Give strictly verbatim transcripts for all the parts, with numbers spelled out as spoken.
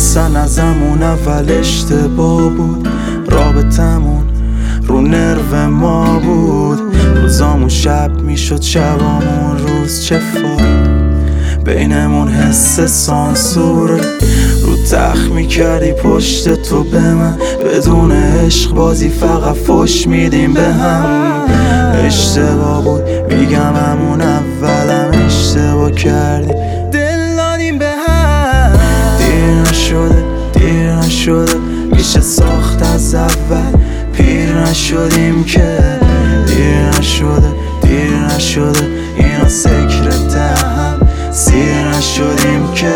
اصلا ازمون اول اشتباه بود، رابطمون رو نرو ما بود. روزامون شب میشد شبامون روز، چه فایده بینمون حس سانسوره. رو تخت میکردی پشت تو به من، بدون عشق بازی فقط فش میدیم به هم. اشتباه بود میگم همون اولم اشتباه کردیم، دل دادیم به هم. دیر نشده دیر نشده میشه ساخت از اول، پیر نشدیم که. دیر نشده دیر نشده اینا سکرت هم، سیر نشدیم که.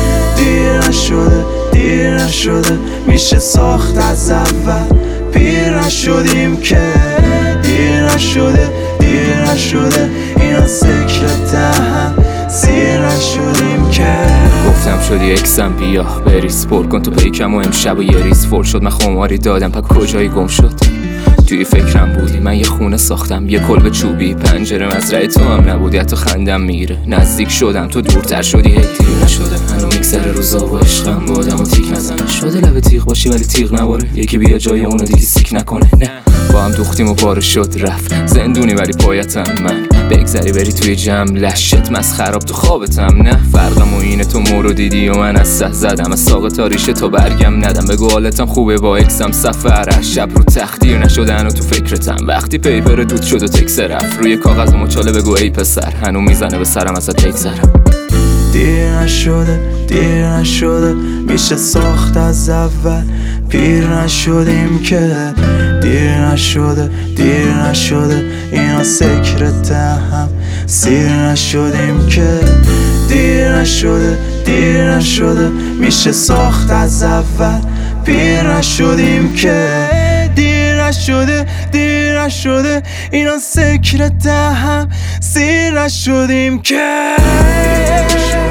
دیر نشده دیر نشده میشه ساخت از اول، پیر نشدیم که. دیر نشده دیر نشده اینا سکرت هم، سیر نشدیم که. گفتم شدی اکسم بیا بریز پر کن تو پیکم و امشب و یه ریز فر شد. من خماری دادم پا کجایی گم شد؟ توی فکرم بودی من یه خونه ساختم، یه کلبه چوبی، پنجره مزرعه تو هم نبودی، حتی خندم میگیره. نزدیک شدم تو دورتر شدی، هی دیر نشده هنو میگذره روزا و عشقم با آدم و تیک نزنه. شده لب تیغ باشی ولی تیغ نباره، یکی بیا جای اونو دیگه سیک نکنه. نه با هم دوختیم و پاره شد رفت، زندونی ولی پایتم من. بگذری بری توی جمع لشت مسخراب تو خوابتم. نه فرقم و اینه تو مورو دیدی و من از سه زدم، از ساق تاریشه تو برگم ندم. بگو حالتم خوبه با اکسم سفر، هر شب رو تخدیر نشده هنو تو فکرتم. وقتی پیپر دود شد و تکس رفت روی کاغذ و مچاله، بگو ای پسر هنو میزنه به سرم ازت بگذرم. دیر نشده دیر نشده میشه ساخت از اول، پیر نشدیم که. دیر نشده دیر نشده اینا سکرت هم، سیر نشدیم که. دیر نشده دیر نشده میشه ساخت از اول، پیر نشدیم که. دیر نشده دیر نشده اینا سکرت هم، سیر نشدیم که.